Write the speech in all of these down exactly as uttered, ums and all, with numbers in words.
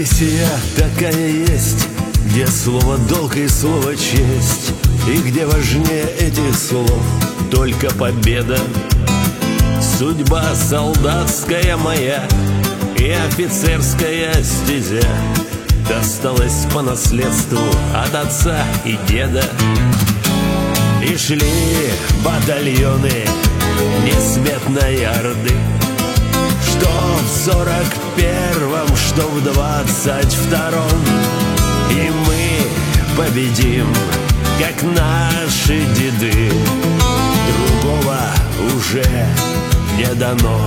Профессия такая есть, где слово долг и слово честь, и где важнее этих слов только победа. Судьба солдатская моя и офицерская стезя досталась по наследству от отца и деда. И шли батальоны несметной орды, что в сорок первом, что в двадцать втором. И мы победим, как наши деды. Другого уже не дано.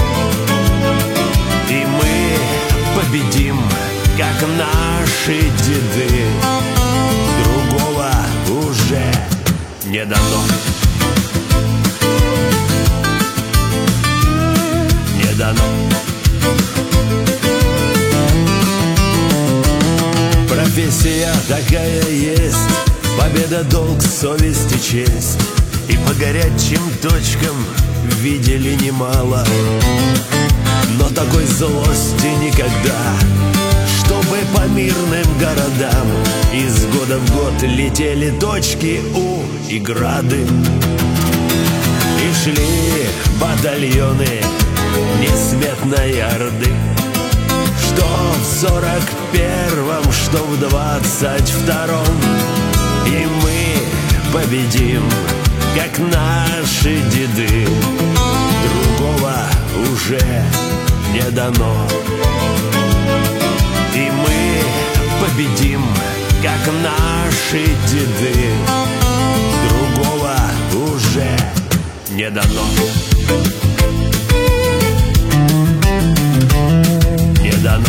И мы победим, как наши деды. Другого уже не дано. Не дано. Профессия такая есть, победа, долг, совесть и честь. И по горячим точкам видели немало, но такой злости никогда, чтобы по мирным городам из года в год летели точки У и грады. И шли батальоны несметной орды, что в сорок первом, что в двадцать втором. И мы победим, как наши деды. Другого уже не дано. И мы победим, как наши деды. Другого уже не дано. Не дано.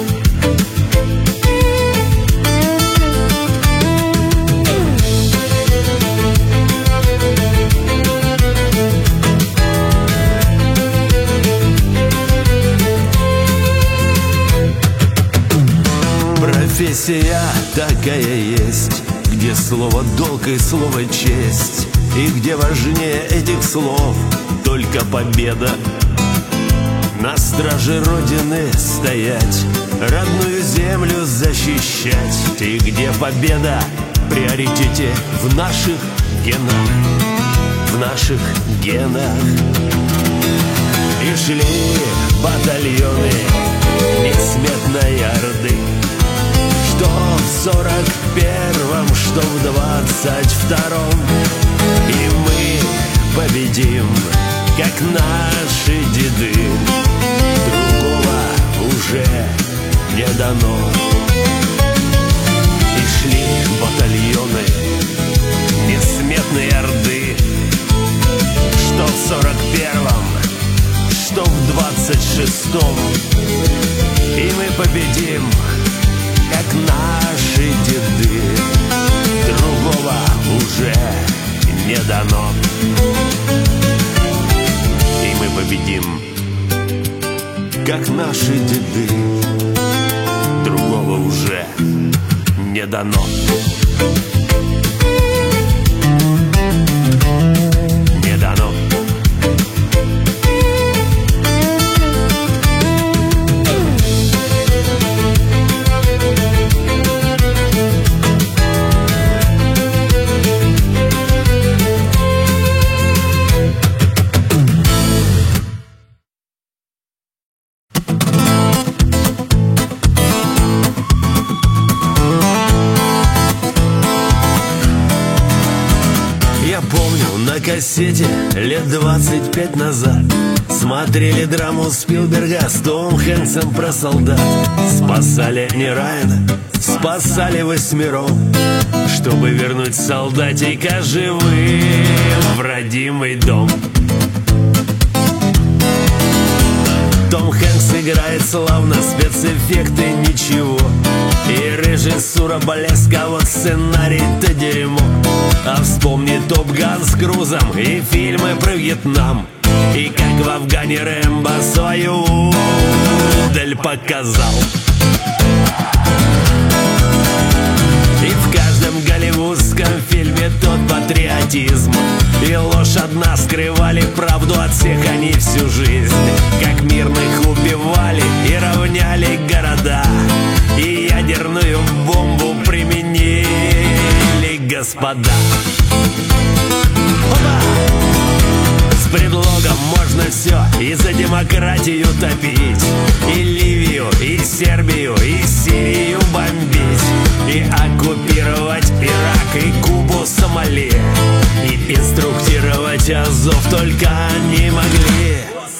Профессия такая есть, где слово долг и слово честь, и где важнее этих слов только победа. На страже Родины стоять, родную землю защищать, и где победа в приоритете в наших генах, в наших генах. И шли батальоны несметной орды, что в сорок первом, что в двадцать втором. И мы победим, как наши деды. Другого уже не дано. И шли батальоны несметной орды, что в сорок первом, что в двадцать шестом. И мы победим, как наши деды. Другого уже не дано. И мы победим, как наши деды. Другого уже не дано. Не дано. На кассете лет двадцать пять назад смотрели драму Спилберга с Томом Хэнксом про солдат. Спасали не Райана, спасали восьмером, чтобы вернуть солдатика живым в родимый дом. Том Хэнкс играет славно, спецэффекты ничего, и режиссура блеска, вот сценарий-то дерьмо. А вспомни Топ Ган с Крузом и фильмы про Вьетнам, и как в Афгане Рэмбо свою удаль показал. И в каждом голливудском фильме тот патриотизм, и ложь одна скрывали правду от всех они всю жизнь. Как мирных убивали и равняли города, господа. Опа! С предлогом можно все и за демократию топить, и Ливию, и Сербию, и Сирию бомбить, и оккупировать Ирак, и Кубу, Сомали, и инструктировать Азов, только они могли.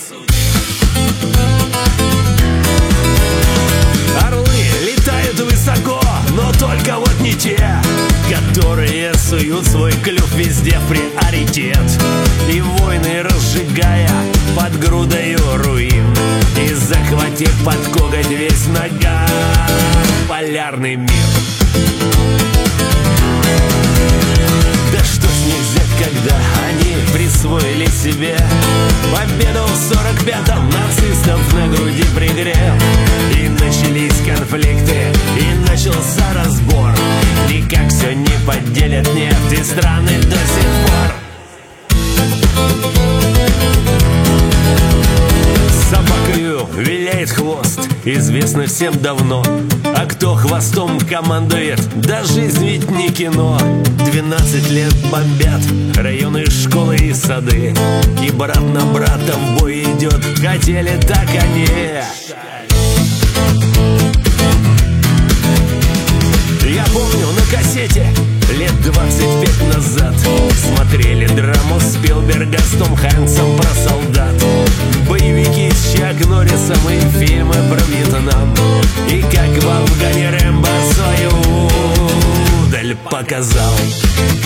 Орлы летают высоко, но только вот не те, которые суют свой клюв везде в приоритет, и войны разжигая под грудою руин, и захватив под коготь весь многополярный мир. Да что с них взять, когда они присвоили себе победу в сорок пятом, нацистов на груди пригрел, и начались конфликты, и начался разбор. Никак все не поделят нефть и страны до сих пор. Собакою виляет хвост, известно всем давно. А кто хвостом командует, да жизнь ведь не кино. Двенадцать лет бомбят районы, школы и сады, и брат на брата в бой идет, хотели так они. Я помню на кассете лет двадцать пять назад смотрели драму Спилберга с Том Хэнксом про солдат, боевики с Чак Норрисом и фильмы про Вьетнам, и как в Афгане Рэмбо свою удаль показал.